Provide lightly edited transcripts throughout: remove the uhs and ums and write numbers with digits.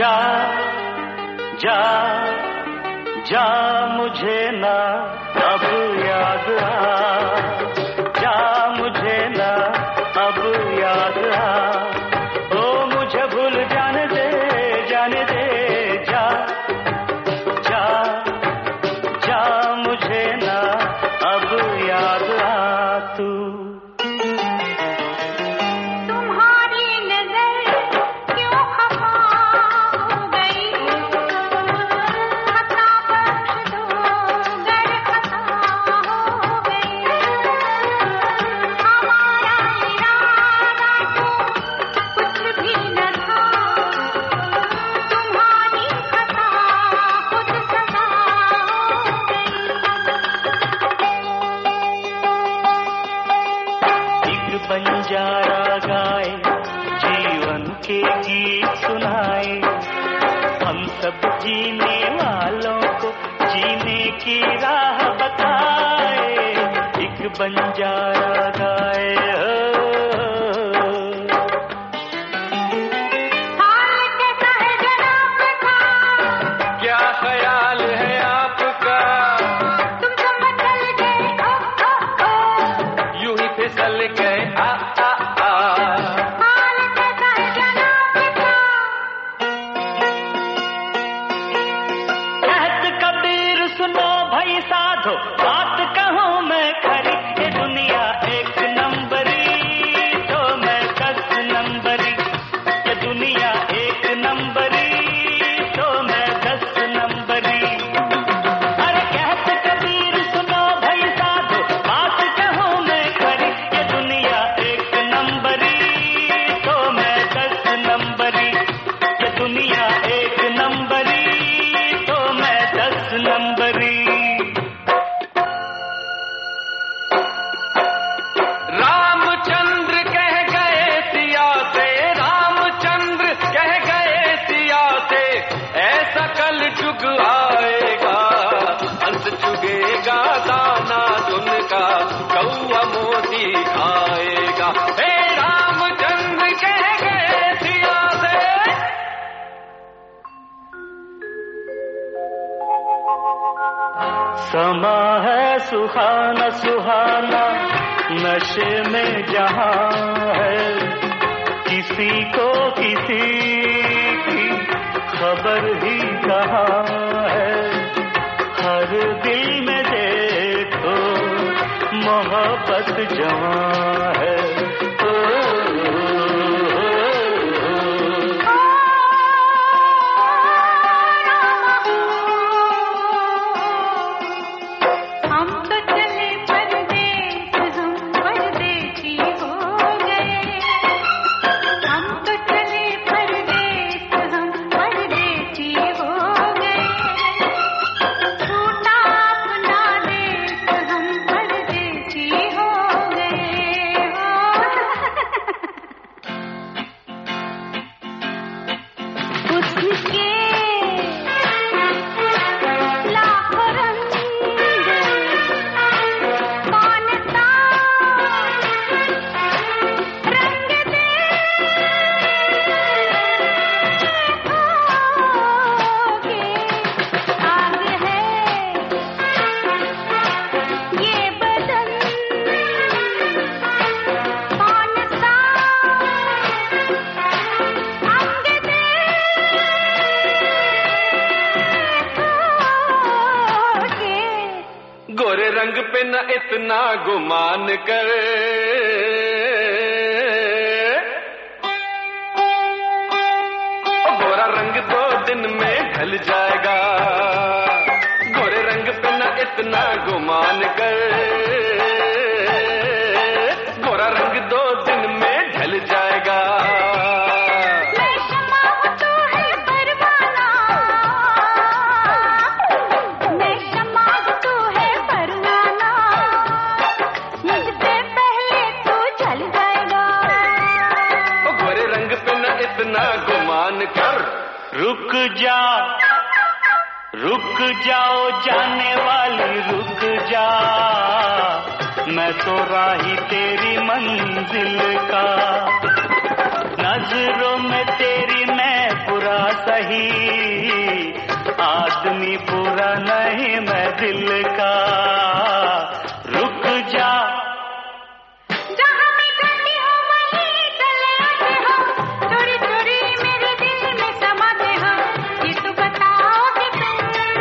जा जा जा मुझे ना अब याद आ, जा मुझे ना अब याद आ, ओ मुझे भूल जाने दे जा जा जा मुझे ना अब याद आ तू। बंजारा गाए जीवन के गीत सुनाए, हम सब जीने वालों को जीने की राह बताए। एक बंजारा गाए क्या ख्याल है आपका, तुम समझ गए यूं ही फिसल गए बात कहूँ मैं खरी, ये दुनिया एक नंबरी तो मैं 10 नंबरी, ये दुनिया एक नंबरी तो मैं 10 नंबरी। अरे कहत कबीर सुनो भाई साधो, बात कहूँ मैं खरी, ये दुनिया एक नंबरी तो मैं 10 नंबरी, ये दुनिया एक नंबरी तो मैं 10 नंबरी। आएगा अंत चुगेगा दाना धुन का, कौआ मोती खाएगा। हे रामचंद्र कह गए सिया से, समा है सुहाना सुहाना नशे में जहां है, किसी को किसी की खबर ही कहाँ है। हर दिल में देखो मोहब्बत जवां है। गोरे रंग पे न इतना गुमान कर, गोरा रंग 2 दिन में ढल जाएगा। गोरे रंग पे न इतना गुमान कर, गोरा रंग 2 दिन में ढल जाएगा। गुमान कर, रुक जाओ जाने वाली रुक जा, मैं तो राही तेरी मंजिल का, नजरों में तेरी मैं बुरा सा सही, आदमी पूरा नहीं मैं दिल का, रुक जा। जहाँ मैं जाती हूँ वहीं चले आते हो, चोरी चोरी मेरे दिल में समाते हो। ये तो बताओ कि तुम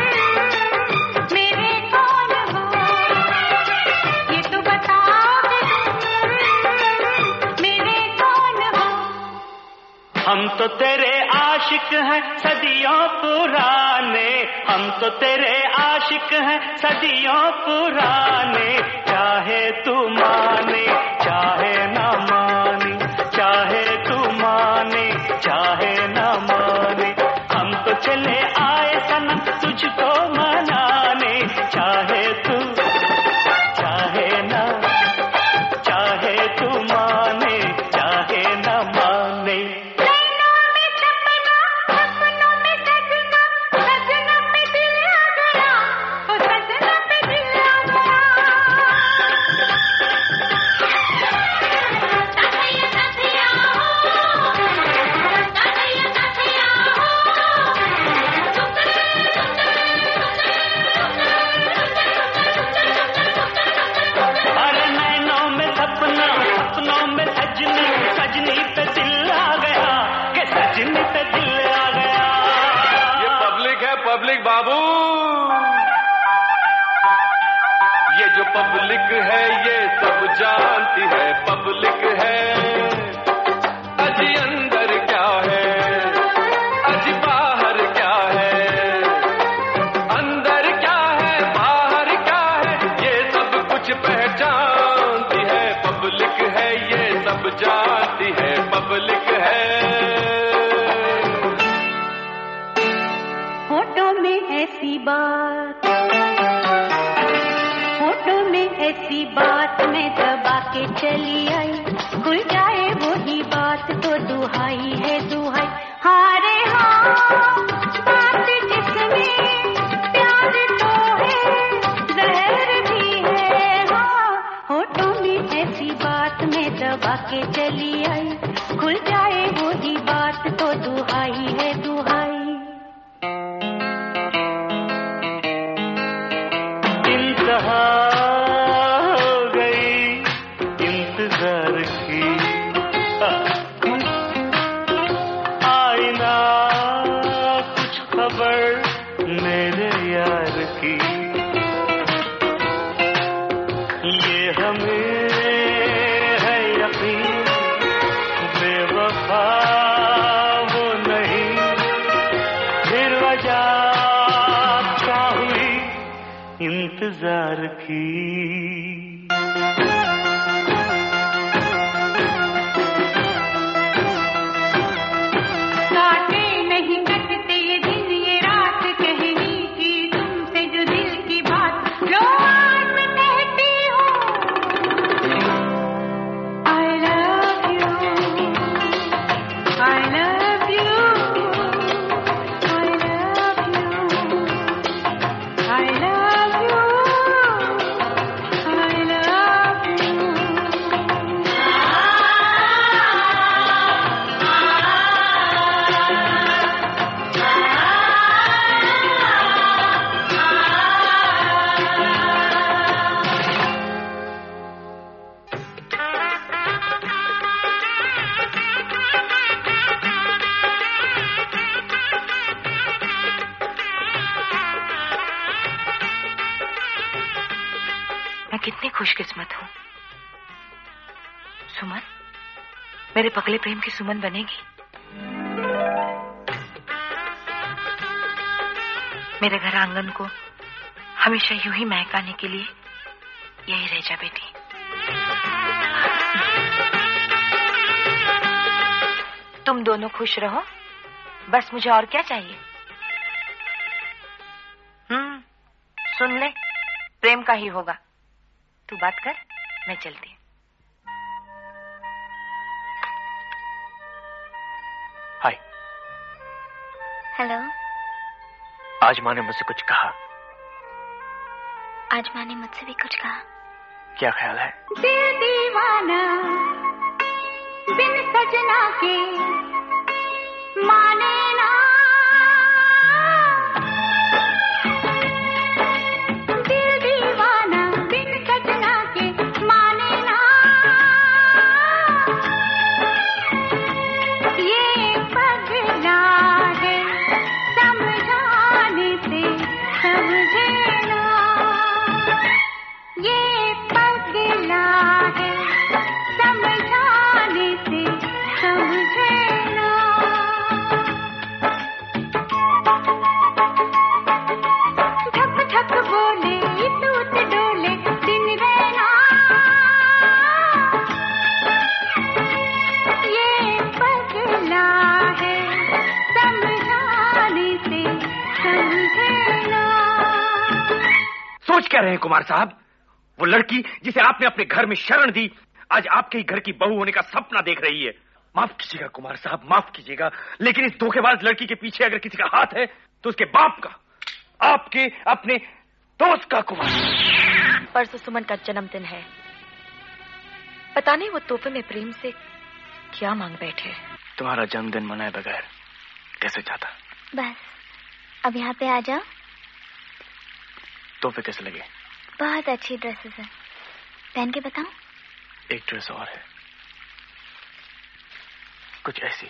मेरे कौन हो, ये तो बताओ कि तुम मेरे कौन हो। हम तो तेरे आशिक हैं सदियों पुराने, हम तो तेरे आशिक हैं सदियों पुराने, चाहे तू माने चाहे ना माने, चाहे तू माने चाहे ना माने, हम तो चले आए सनम तुझको मनाने, चाहे तू चाहे ना, चाहे तू माने चाहे ना माने। पब्लिक बाबू, ये जो पब्लिक है ये सब जानती है, पब्लिक है। अजी अंदर क्या है, अजी बाहर क्या है, अंदर क्या है बाहर क्या है, ये सब कुछ पहचानती है, पब्लिक है ये सब जानती है, पब्लिक है। होठों में ऐसी बात, होठों में ऐसी बात मैं दबा के चली आई, खुल जाए वही बात तो दुहाई है दुहाई। हारे हाँ बात जिसमें प्यार तो है जहर भी है, हाँ होठों में ऐसी बात मैं दबा के चली आई, खुल जाए वही बात तो दुहाई है दुहाई। इंतहा हो गई इंतजार की, आईना कुछ खबर मेरे यार की, ये हमें है यकीन बेवफा वो नहीं, फिर वजह क्या हुई इंतजार की। काटे नहीं कटते ये दिन ये रात, कहनी की तुमसे जो दिल की बात, लो आज मैं कहती हूँ I love you, I love you, I love you, I love you, I love you। मैं कितनी खुशकिस्मत हूँ। सुमन, मेरे पगले प्रेम की सुमन बनेगी। मेरे घर आंगन को हमेशा यूं ही महकाने के लिए यही रह जा बेटी। तुम दोनों खुश रहो, बस मुझे और क्या चाहिए। सुन ले, प्रेम का ही होगा। तू बात कर, मैं चलती हूँ। हाय। हेलो। आज माँ ने मुझसे कुछ कहा। आज माँ ने मुझसे भी कुछ कहा। क्या ख्याल है? दिल दीवाना बिन सजना के माने ना क्या रहे हैं कुमार साहब? वो लड़की जिसे आपने अपने घर में शरण दी, आज आपके ही घर की बहू होने का सपना देख रही है। माफ कीजिएगा कुमार साहब, माफ कीजिएगा, लेकिन इस धोखेबाज लड़की के पीछे अगर किसी का हाथ है तो उसके बाप का, आपके अपने दोस्त का। कुमार, परसों सुमन का जन्मदिन है। पता नहीं वो तोहफे में प्रेम से क्या मांग बैठे। तुम्हारा जन्मदिन मनाए बगैर कैसे जाता? बस अब यहाँ पे आ जाओ। तोहफे कैसे लगे? बहुत अच्छी ड्रेसेस है, पहन के बताऊं? एक ड्रेस और है, कुछ ऐसी।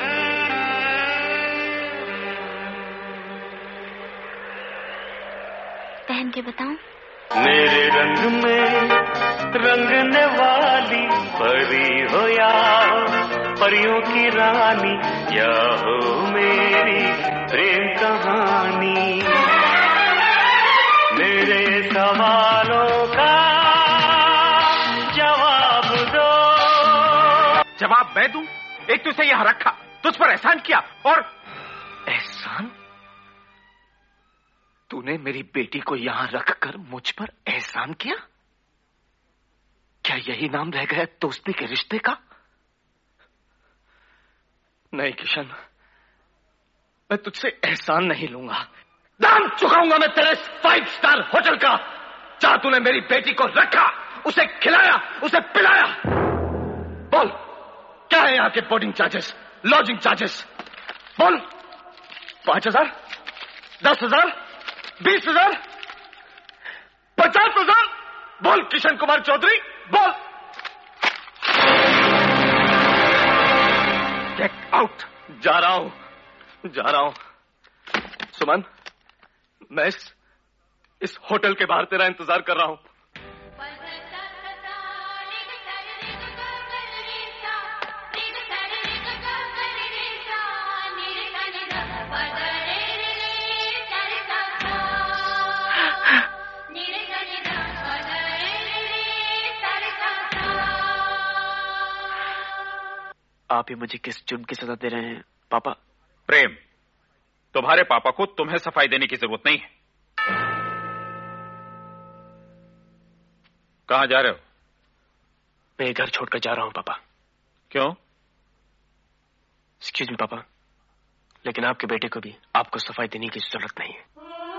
पहन के बताऊं? मेरे रंग में रंगने वाली परी हो या परियों की रानी, या हो मेरी प्रेम कहानी। मेरे सवालों का जवाब दो। जवाब मैं दूं? एक तो इसे यहां रखा, तुझ पर एहसान किया, और एहसान? तूने मेरी बेटी को यहां रखकर मुझ पर एहसान किया? क्या यही नाम रह गया दोस्ती के रिश्ते का? नहीं किशन, मैं तुझसे एहसान नहीं लूंगा। दाम चुकाऊंगा मैं तेरे 5 स्टार होटल का। जहां तूने मेरी बेटी को रखा, उसे खिलाया, उसे पिलाया। बोल, क्या है यहाँ के बोर्डिंग चार्जेस, लॉजिंग चार्जेस? बोल। 5,000, 10,000, 20,000, 50,000? बोल किशन कुमार चौधरी, बोल। Get out. जा रहा हूं। सुमन, मैं इस होटल के बाहर तेरा इंतजार कर रहा हूं। आप ही मुझे किस जुर्म की सजा दे रहे हैं पापा? प्रेम, तुम्हारे पापा को तुम्हें सफाई देने की जरूरत नहीं है। कहां जा रहे हो? मैं घर छोड़कर जा रहा हूं पापा। क्यों? एक्सक्यूज मी पापा, लेकिन आपके बेटे को भी आपको सफाई देने की जरूरत नहीं है।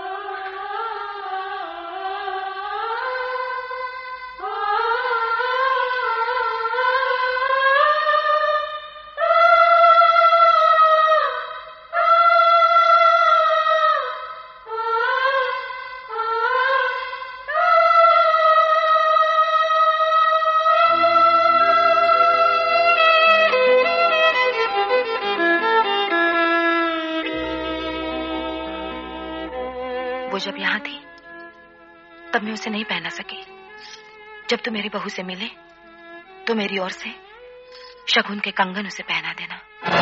वो जब यहाँ थी तब मैं उसे नहीं पहना सकी। जब तू मेरी बहू से मिले तो मेरी ओर से शगुन के कंगन उसे पहना देना।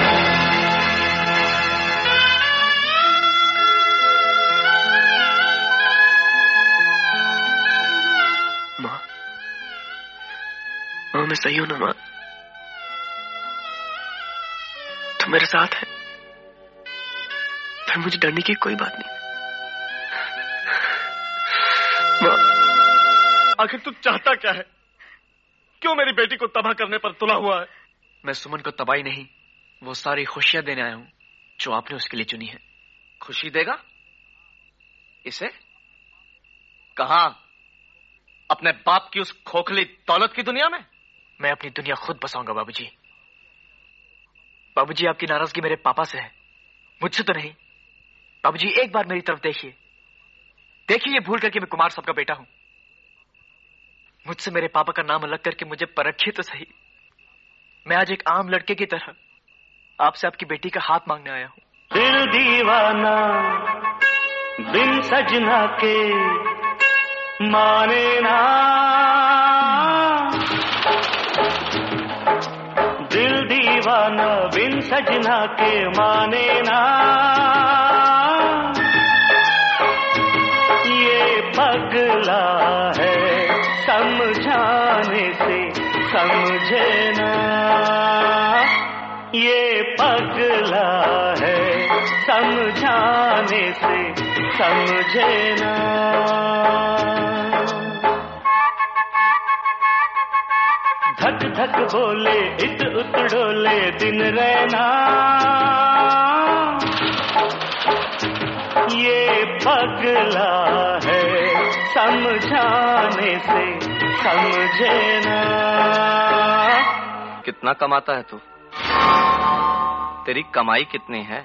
माँ, मैं सही हूं ना माँ? तुम मेरे साथ है, फिर मुझे डरने की कोई बात नहीं। आखिर तू चाहता क्या है? क्यों मेरी बेटी को तबाह करने पर तुला हुआ है? मैं सुमन को तबाही नहीं, वो सारी खुशियां देने आया हूं जो आपने उसके लिए चुनी है। खुशी देगा इसे? कहां? अपने बाप की उस खोखली दौलत की दुनिया में? मैं अपनी दुनिया खुद बसाऊंगा बाबूजी। बाबूजी, आपकी नाराजगी मेरे पापा से है, मुझसे तो नहीं। बाबूजी, एक बार मेरी तरफ देखिए, ये भूल करके मैं कुमार साहब का बेटा हूं। मुझसे मेरे पापा का नाम अलग करके मुझे परखिए तो सही। मैं आज एक आम लड़के की तरह आपसे आपकी बेटी का हाथ मांगने आया हूं। दिल दीवाना बिन सजना के माने ना, दिल दीवाना बिन सजना के माने ना। ये पगला है समझाने से समझे ना, ये पगला है समझाने से समझे ना। धक धक बोले इत उत डोले दिन रहना, ये पगला है समझाने से समझे ना। कितना कमाता है तू? तेरी कमाई कितनी है?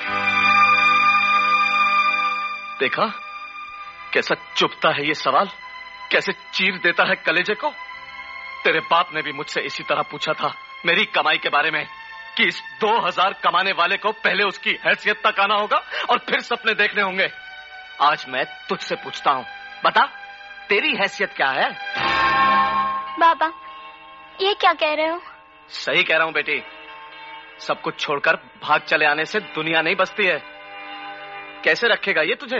देखा कैसा चुभता है ये सवाल, कैसे चीर देता है कलेजे को। तेरे बाप ने भी मुझसे इसी तरह पूछा था मेरी कमाई के बारे में, कि इस 2000 कमाने वाले को पहले उसकी हैसियत तक आना होगा और फिर सपने देखने होंगे। आज मैं तुझसे पूछता हूँ, बता तेरी हैसियत क्या है? बाबा ये क्या कह रहे हो? सही कह रहा हूँ बेटी, सब कुछ छोड़कर भाग चले आने से दुनिया नहीं बसती है। कैसे रखेगा ये तुझे?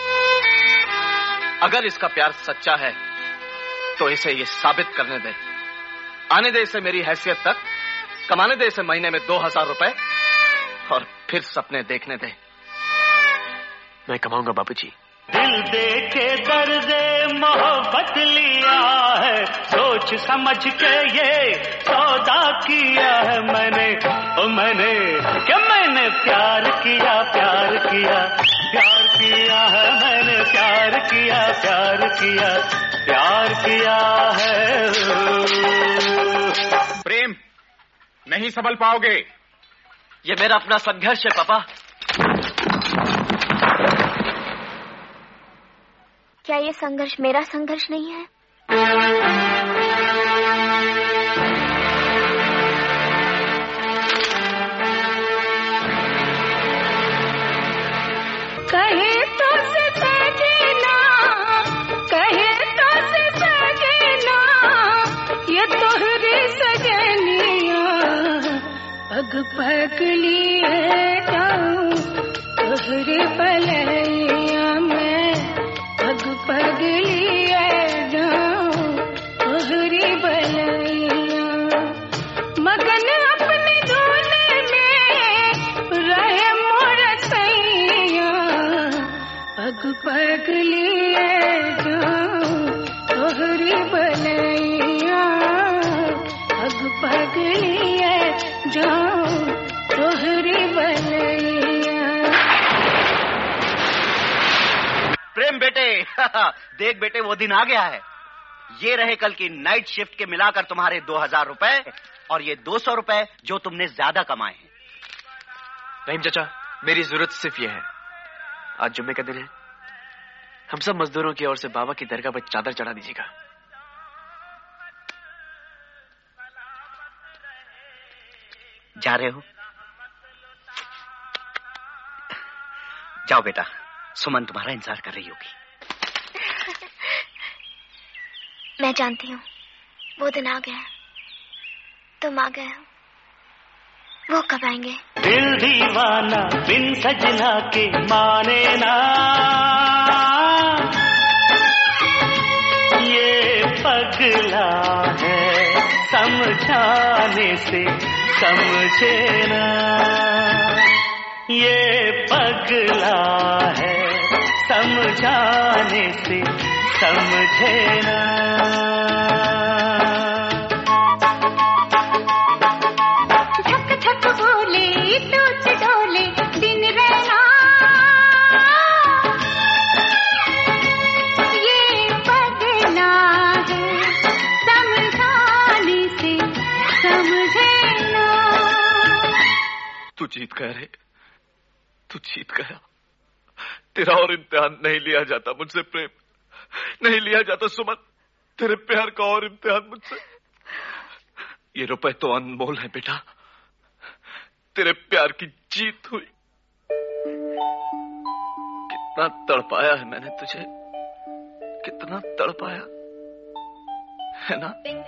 अगर इसका प्यार सच्चा है तो इसे ये साबित करने दे, आने दे इसे मेरी हैसियत तक, कमाने दे इसे महीने में 2000 रुपए और फिर सपने देखने दे। मैं कमाऊंगा बाबूजी। दिल देके दर्दे मोहब्बत लिया है, सोच समझ के ये सौदा किया है मैंने, ओ मैंने क्या मैंने प्यार किया प्यार किया प्यार किया है मैंने, प्यार किया प्यार किया प्यार किया है। प्रेम नहीं संभल पाओगे। ये मेरा अपना संघर्ष है पापा। क्या ये संघर्ष मेरा संघर्ष नहीं है? कहे तो से सजना, कहे तो से सजना, ये तोहरी सजनिया पग पग लिए जाऊं तोहरे बलैया में, पग पग लिए जाऊं तोहरी बलैया। मगन अपने धुन में रहे मोर सैया, पग पग लिए जाऊं तोहरी बलैया, पग पग लिए जाऊं तोहरी बलैया। प्रेम बेटे देख बेटे वो दिन आ गया है। ये रहे कल की नाइट शिफ्ट के मिलाकर तुम्हारे 2000 रुपए और ये 200 रुपए जो तुमने ज्यादा कमाए हैं। रहीम चाचा मेरी जरूरत सिर्फ ये है, आज जुम्मे का दिन है, हम सब मजदूरों की ओर से बाबा की दरगाह पर चादर चढ़ा दीजिएगा। जा रहे हो? जाओ बेटा, सुमन तुम्हारा इंतजार कर रही होगी। मैं जानती हूँ वो दिन आ गया, तुम आ गए हो, वो कब आएंगे? दिल दीवाना बिन सजना के माने ना, ये पगला है समझाने से समझे ना, ये पगला है समझाने से समझे ना। धक धक बोले टूट डोले दिन रहना, ये पगला है समझाने से समझे ना। तू जीत गया रे, तू जीत गया। तेरा और इम्तिहान नहीं लिया जाता मुझसे प्रेम, नहीं लिया जाता सुमन, तेरे प्यार का और इम्तिहान मुझसे। ये रुपए तो अनमोल है बेटा, तेरे प्यार की जीत हुई। कितना तड़पाया है मैंने तुझे, कितना तड़पाया है ना।